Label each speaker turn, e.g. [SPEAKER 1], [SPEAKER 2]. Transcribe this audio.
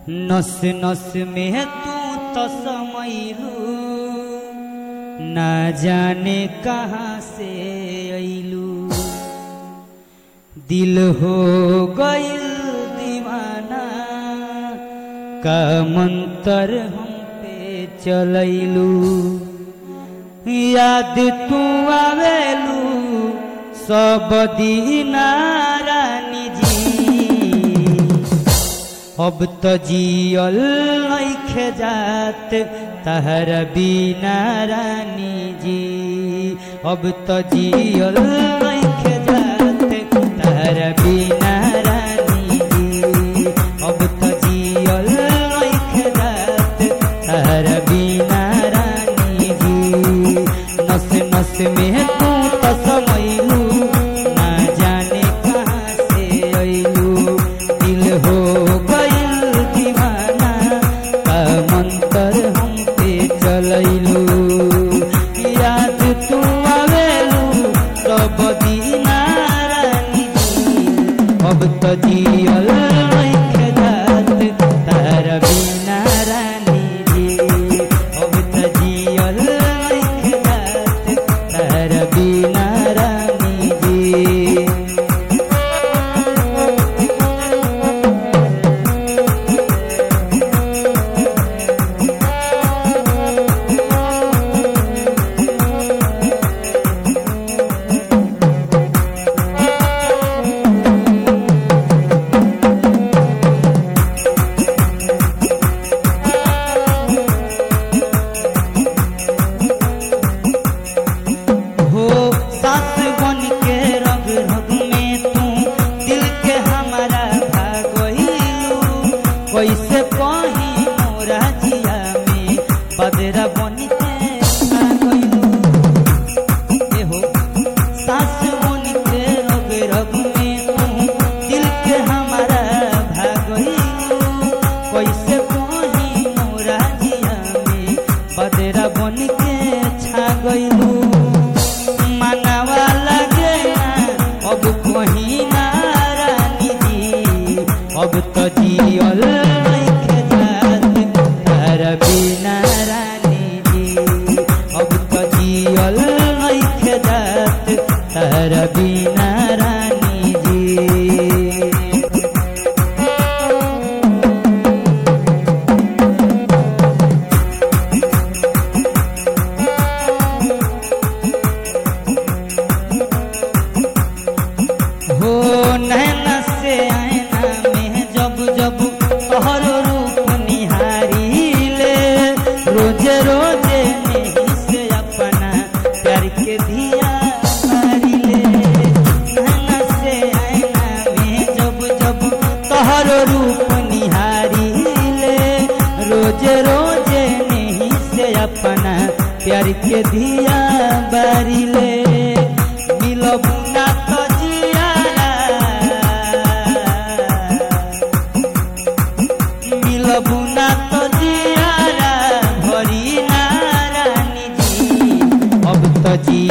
[SPEAKER 1] नस नस में तू तो समैलू, ना जाने कहाँ से अइलू। दिल हो गइल दीवाना, का मंतर हम पे चलैलू। याद तू आवेलू सब दीना रानी जी। अब तो जियल नइखे जात तहर बिना रानी जी। अब तो जियल नइखे जात तहर बिना रानी जी। अब तो जियल नइखे जात तहर बिना रानी जी। नस नस में तू तो समैलू, ना जाने कहाँ से अइलू। दिल हो गइल दीवाना, का मंतर हम पे चलैलू। याद तू आवेलू सब दीना रानी जी। अब तो जियल नइखे जात तार बिना रानी जी। अब तो जियल नइखे जात तार बिना रानी जी। कैसे कहीं मोरा जिया में बदरा बनी के आ गइलू। हो सास बनी के रग रग में तू दिल के हमारा भाग गइलू। कैसे कहीं मोरा जिया में बदरा बनी के छा गइलू। मानवा लगे ना अब कहीं ना रानी जी। अब तो जियल बिना रानी जी। अब तो जियल नइखे जात तार बिना रानी जी। हो नैना से आईना में जब जब तोहरो रूप निहारी, रोजे रोजे नहीं से अपना प्यार के दिया मारी ले। नैना से आईना में जब जब तोहरो रूप निहारी ले। रोजे रोजे नहीं से अपना प्यार के दिया बारी ले। मिलबू ना तो जियारा, मिलबू ना तो जियारा भरी ना रानी जी। अब तो जी